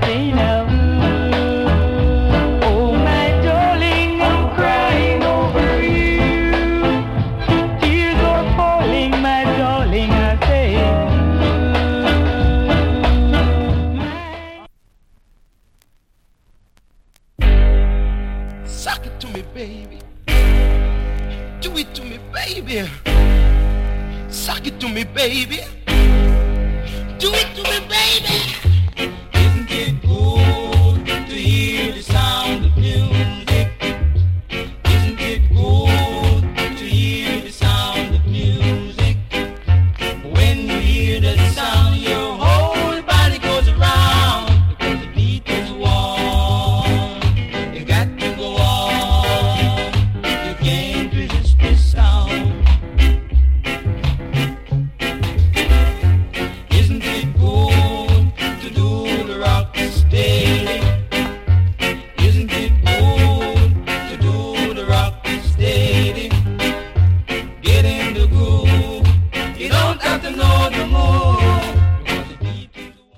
say now. Oh, my darling, I'm crying over you. Tears are falling, my darling, I say. Suck it to me, baby. Do it to me, baby. Suck it to me, baby.